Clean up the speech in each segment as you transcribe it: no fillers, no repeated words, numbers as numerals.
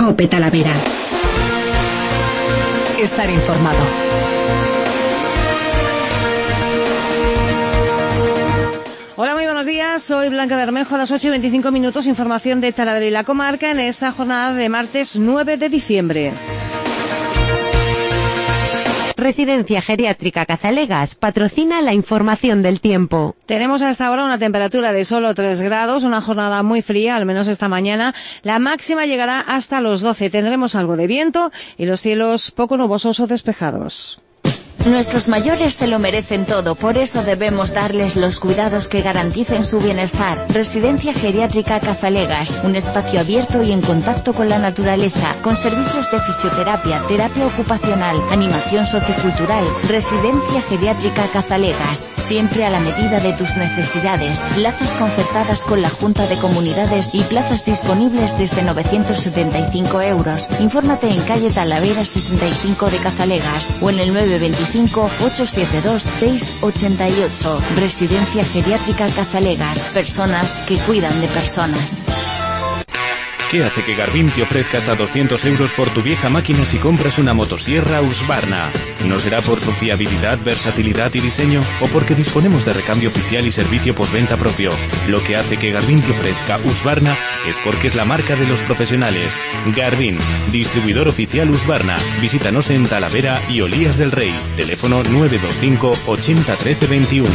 COPE Talavera. Estar informado. Hola, muy buenos días. Soy Blanca Bermejo. A las 8:25, información de Talavera y la comarca en esta jornada de martes 9 de diciembre. Residencia Geriátrica Cazalegas patrocina la información del tiempo. Tenemos hasta ahora una temperatura de solo 3 grados, una jornada muy fría, al menos esta mañana. La máxima llegará hasta los 12. Tendremos algo de viento y los cielos poco nubosos o despejados. Nuestros mayores se lo merecen todo, por eso debemos darles los cuidados que garanticen su bienestar. Residencia Geriátrica Cazalegas, un espacio abierto y en contacto con la naturaleza, con servicios de fisioterapia, terapia ocupacional, animación sociocultural. Residencia Geriátrica Cazalegas, siempre a la medida de tus necesidades. Plazas concertadas con la Junta de Comunidades y plazas disponibles desde 975 euros. Infórmate en calle Talavera 65 de Cazalegas o en el 925-872-688. Residencia Geriátrica Cazalegas. Personas que cuidan de personas. ¿Qué hace que Garvin te ofrezca hasta 200 euros por tu vieja máquina si compras una motosierra Husqvarna? ¿No será por su fiabilidad, versatilidad y diseño? ¿O porque disponemos de recambio oficial y servicio postventa propio? Lo que hace que Garvin te ofrezca Husqvarna es porque es la marca de los profesionales. Garvin, distribuidor oficial Husqvarna. Visítanos en Talavera y Olías del Rey. Teléfono 925 80 13 21.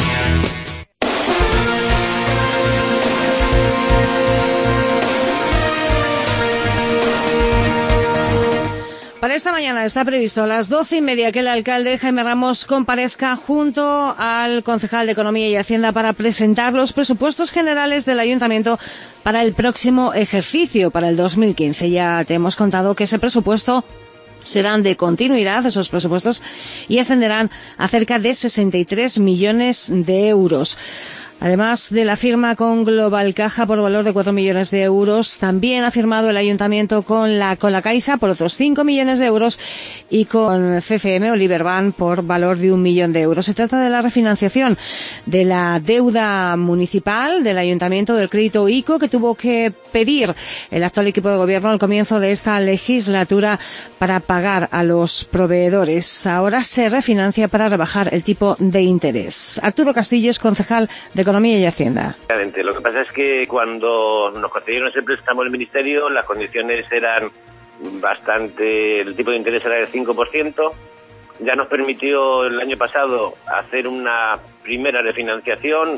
Para esta mañana está previsto a las 12:30 que el alcalde Jaime Ramos comparezca junto al concejal de Economía y Hacienda para presentar los presupuestos generales del Ayuntamiento para el próximo ejercicio, para el 2015. Ya te hemos contado que ese presupuesto serán de continuidad, esos presupuestos, y ascenderán a cerca de 63 millones de euros. Además de la firma con Global Caja por valor de 4 millones de euros, también ha firmado el Ayuntamiento con la Caixa por otros 5 millones de euros y con CCM Oliverban por valor de 1 millón de euros. Se trata de la refinanciación de la deuda municipal del Ayuntamiento, del crédito ICO que tuvo que pedir el actual equipo de gobierno al comienzo de esta legislatura para pagar a los proveedores. Ahora se refinancia para rebajar el tipo de interés. Arturo Castillo es concejal de Economía y Hacienda. Lo que pasa es que cuando nos concedieron ese préstamo el Ministerio, las condiciones eran bastante, el tipo de interés era del 5%, ya nos permitió el año pasado hacer una primera refinanciación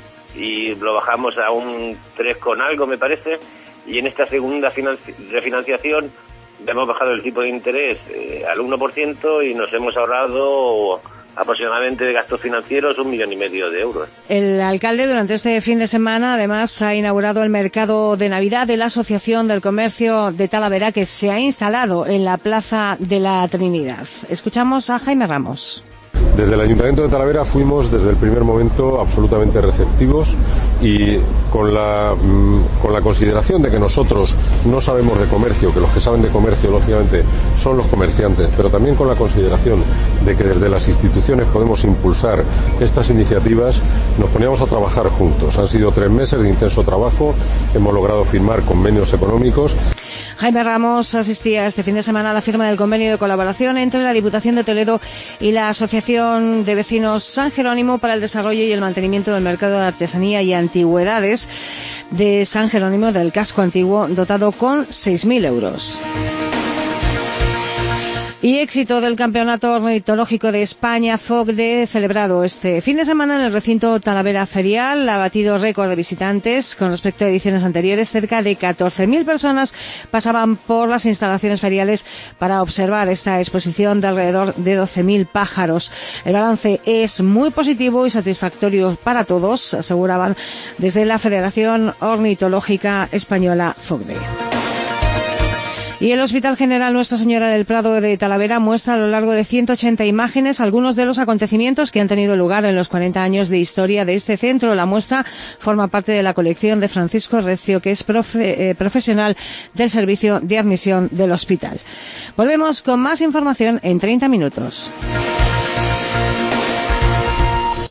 y lo bajamos a un 3 con algo, me parece, y en esta segunda refinanciación ya hemos bajado el tipo de interés al 1% y nos hemos ahorrado aproximadamente de gastos financieros 1,5 millones de euros. El alcalde durante este fin de semana además ha inaugurado el mercado de Navidad de la Asociación del Comercio de Talavera que se ha instalado en la Plaza de la Trinidad. Escuchamos a Jaime Ramos. Desde el Ayuntamiento de Talavera fuimos desde el primer momento absolutamente receptivos y con la consideración de que nosotros no sabemos de comercio, que los que saben de comercio lógicamente son los comerciantes, pero también con la consideración de que desde las instituciones podemos impulsar estas iniciativas, nos poníamos a trabajar juntos. Han sido 3 meses de intenso trabajo, hemos logrado firmar convenios económicos. Jaime Ramos asistía este fin de semana a la firma del convenio de colaboración entre la Diputación de Toledo y la Asociación de Vecinos San Jerónimo para el desarrollo y el mantenimiento del mercado de artesanía y antigüedades de San Jerónimo del casco antiguo, dotado con 6.000 euros. Y éxito del Campeonato Ornitológico de España FOCDE celebrado este fin de semana en el recinto Talavera Ferial. Ha batido récord de visitantes con respecto a ediciones anteriores. Cerca de 14.000 personas pasaban por las instalaciones feriales para observar esta exposición de alrededor de 12.000 pájaros. El balance es muy positivo y satisfactorio para todos, aseguraban desde la Federación Ornitológica Española FOCDE. Y el Hospital General Nuestra Señora del Prado de Talavera muestra a lo largo de 180 imágenes algunos de los acontecimientos que han tenido lugar en los 40 años de historia de este centro. La muestra forma parte de la colección de Francisco Recio, que es profesional del servicio de admisión del hospital. Volvemos con más información en 30 minutos.